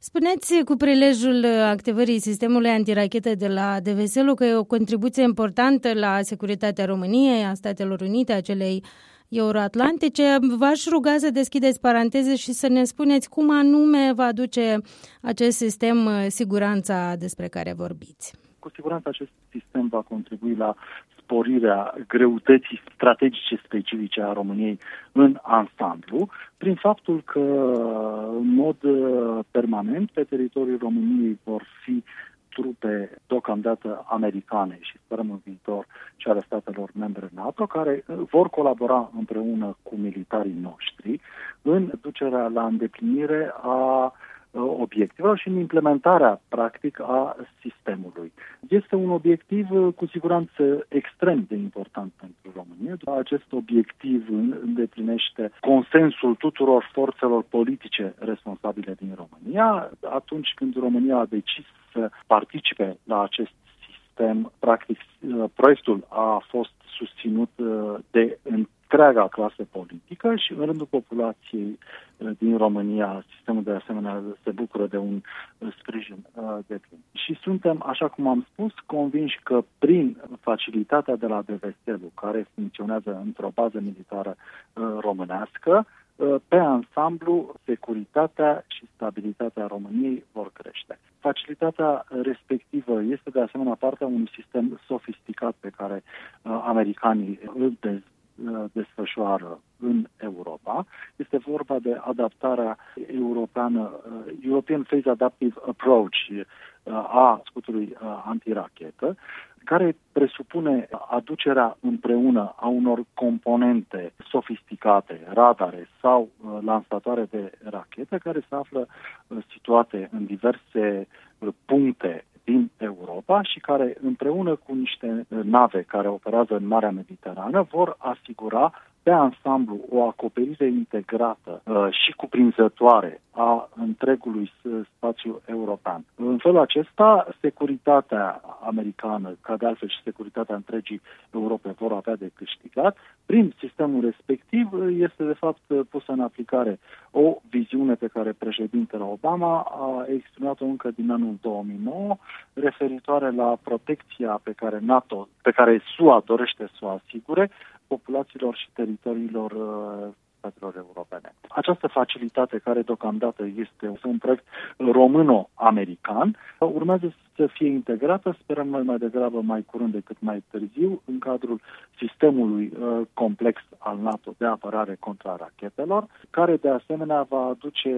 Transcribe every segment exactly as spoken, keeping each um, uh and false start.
Spuneți cu prilejul activării sistemului antirachetă de la Deveselu că e o contribuție importantă la securitatea României, a Statelor Unite, a celei euroatlantice. V-aș ruga să deschideți paranteze și să ne spuneți cum anume va aduce acest sistem siguranța despre care vorbiți. Cu siguranță acest sistem va contribui la sporirea greutății strategice specifice a României în ansamblu, prin faptul că în mod permanent pe teritoriul României vor fi trupe deocamdată americane și sperăm în viitor și ale statelor membre NATO, care vor colabora împreună cu militarii noștri în ducerea la îndeplinire a obiectivelor și în implementarea, practic, a sistemului. Este un obiectiv cu siguranță extrem de important pentru România. Acest obiectiv îndeplinește consensul tuturor forțelor politice responsabile din România. Atunci când România a decis să participe la acest sistem, practic, proiectul a fost susținut de întreaga clasă politică și în rândul populației din România, sistemul de asemenea se bucură de un sprijin de plin. Și suntem, așa cum am spus, convinși că prin facilitatea de la Deveselu, care funcționează într-o bază militară românească, pe ansamblu, securitatea și stabilitatea României vor crește. Facilitatea respectivă este de asemenea partea unui sistem sofisticat pe care uh, americanii îl dez- desfășoară în Europa. Este vorba de adaptarea europeană, uh, European Phase Adaptive Approach uh, a scutului uh, antirachetă, care presupune aducerea împreună a unor componente sofisticate, radare sau uh, lansatoare de rachete, care se află uh, situate în diverse uh, puncte din Europa și care împreună cu niște uh, nave care operează în Marea Mediterană vor asigura pe ansamblu o acoperire integrată uh, și cuprinzătoare a întregului spațiu european. În felul acesta, securitatea americană, ca de altfel și securitatea întregii Europe, vor avea de câștigat. Prin sistemul respectiv este de fapt pusă în aplicare o viziune pe care președintele Obama a exprimat-o încă din anul două mii nouă, referitoare la protecția pe care NATO, pe care S U A dorește să o asigure populațiilor și teritoriilor uh, statelor europene. Această facilitate, care deocamdată este un proiect româno-american, urmează să fie integrată, sperăm noi mai degrabă mai curând decât mai târziu, în cadrul sistemului uh, complex al NATO de apărare contra rachetelor, care de asemenea va aduce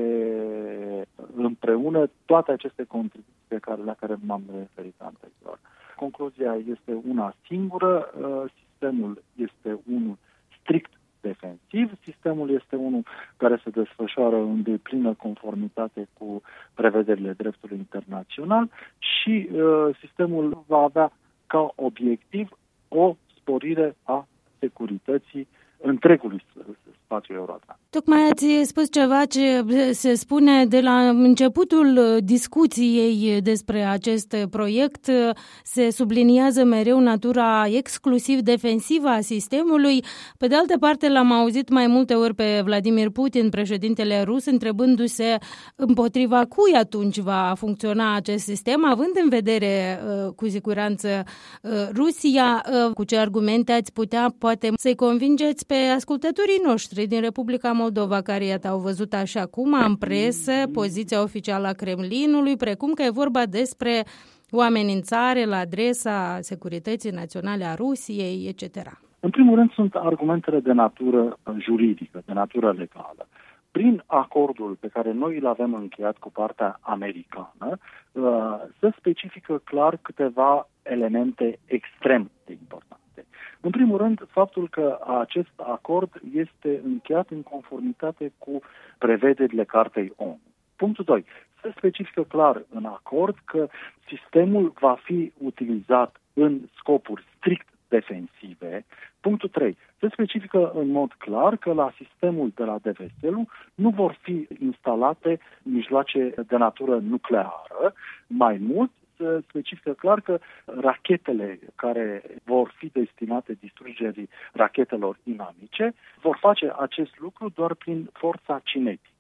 împreună toate aceste contribuții pe care, la care m-am referit anterior. Concluzia este una singură, uh, sistemul este unul strict defensiv, sistemul este unul care se desfășoară în deplină conformitate cu prevederile dreptului internațional și uh, sistemul va avea ca obiectiv o sporire a securității întregului spațiu european. Tocmai ați spus ceva ce se spune de la începutul discuției despre acest proiect. Se subliniază mereu natura exclusiv defensivă a sistemului. Pe de altă parte, l-am auzit mai multe ori pe Vladimir Putin, președintele rus, întrebându-se împotriva cui atunci va funcționa acest sistem, având în vedere cu siguranță Rusia. Cu ce argumente ați putea poate să-i convingeți pe ascultătorii noștri din Republica Moldova, care iată au văzut așa cum în presă poziția oficială a Kremlinului, precum că e vorba despre o amenințare la adresa securității naționale a Rusiei, et cetera. În primul rând sunt argumentele de natură juridică, de natură legală. Prin acordul pe care noi îl avem încheiat cu partea americană, se specifică clar câteva elemente extrem de importante. În primul rând, faptul că acest acord este încheiat în conformitate cu prevederile Cartei O N U. Punctul doi. Se specifică clar în acord că sistemul va fi utilizat în scopuri strict defensive. Punctul trei. Se specifică în mod clar că la sistemul de la Deveselu nu vor fi instalate mijloace de natură nucleară. Mai mult, se specifică clar că rachetele care vor fi destinate distrugerii rachetelor inamice vor face acest lucru doar prin forța cinetică.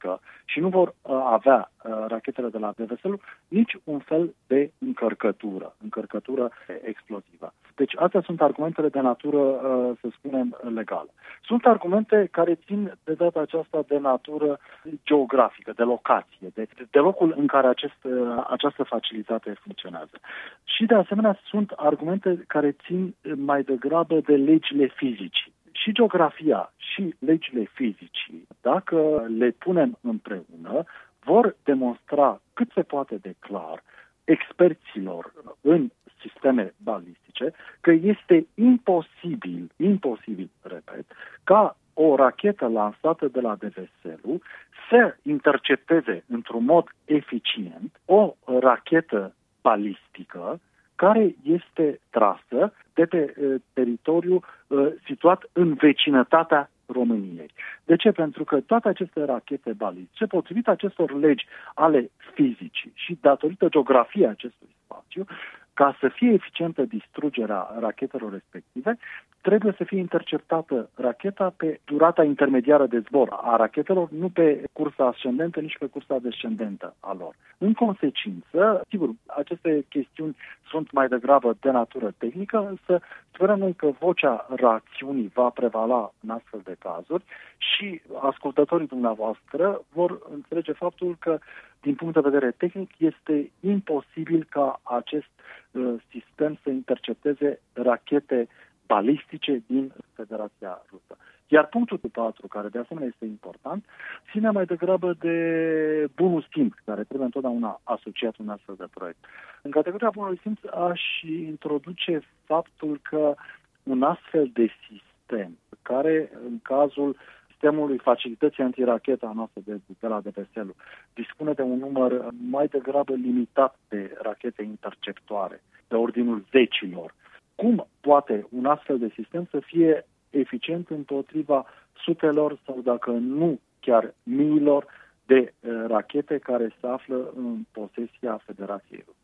balistică și nu vor uh, avea uh, rachetele de la D V S L nici un fel de încărcătură, încărcătură explozivă. Deci astea sunt argumentele de natură, uh, să spunem, legală. Sunt argumente care țin de data aceasta de natură geografică, de locație, de, de locul în care acest, uh, această facilitate funcționează. Și de asemenea sunt argumente care țin mai degrabă de legile fizicii. Și geografia și legile fizicii, dacă le punem împreună, vor demonstra cât se poate de clar experților în sisteme balistice că este imposibil, imposibil, repet, ca o rachetă lansată de la D V S L să intercepteze într-un mod eficient o rachetă balistică care este trasă de pe uh, teritoriu uh, situat în vecinătatea României. De ce? Pentru că toate aceste rachete balistice, potrivit acestor legi ale fizicii și datorită geografiei acestui spațiu, ca să fie eficientă distrugerea rachetelor respective, trebuie să fie interceptată racheta pe durata intermediară de zbor a rachetelor, nu pe cursa ascendentă, nici pe cursa descendentă a lor. În consecință, sigur, aceste chestiuni sunt mai degrabă de natură tehnică, însă sperăm noi că vocea rațiunii va prevala în astfel de cazuri și ascultătorii dumneavoastră vor înțelege faptul că, din punct de vedere tehnic, este imposibil ca acest uh, sistem să intercepteze rachete balistice din Federația Rusă. Iar punctul patru, care de asemenea este important, ține mai degrabă de bunul simț, care trebuie întotdeauna asociat un astfel de proiect. În categoria bunului simț aș introduce faptul că un astfel de sistem, care în cazul sistemului facilității antirachetă a noastră de, de la D V S L dispune de un număr mai degrabă limitat de rachete interceptoare, de ordinul zecilor. Cum poate un astfel de sistem să fie eficient împotriva sutelor sau, dacă nu chiar miilor de uh, rachete care se află în posesia Federației Ruse?